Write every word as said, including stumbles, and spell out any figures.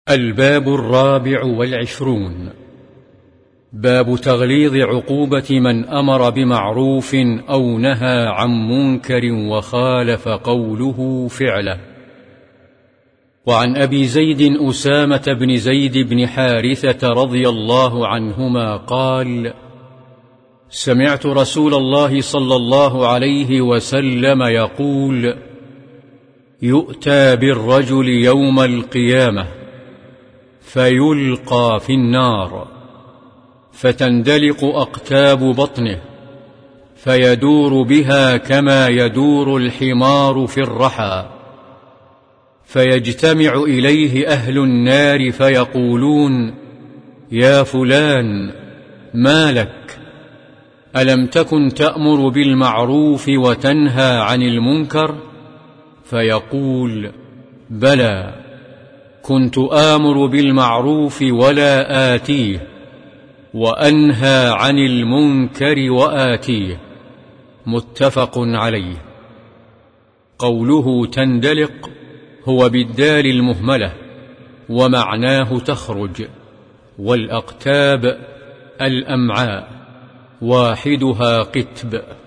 الباب الرابع والعشرون. باب تغليظ عقوبة من أمر بمعروف أو نهى عن منكر وخالف قوله فعله. وعن أبي زيد أسامة بن زيد بن حارثة رضي الله عنهما قال: سمعت رسول الله صلى الله عليه وسلم يقول: يؤتى بالرجل يوم القيامة فيلقى في النار فتندلق أقتاب بطنه فيدور بها كما يدور الحمار في الرحى، فيجتمع إليه أهل النار فيقولون: يا فلان ما لك؟ ألم تكن تأمر بالمعروف وتنهى عن المنكر؟ فيقول: بلى، كنت آمر بالمعروف ولا آتيه، وأنهى عن المنكر وآتيه. متفق عليه. قوله تندلق هو بالدال المهملة، ومعناه تخرج، والأقتاب الأمعاء، واحدها قتب.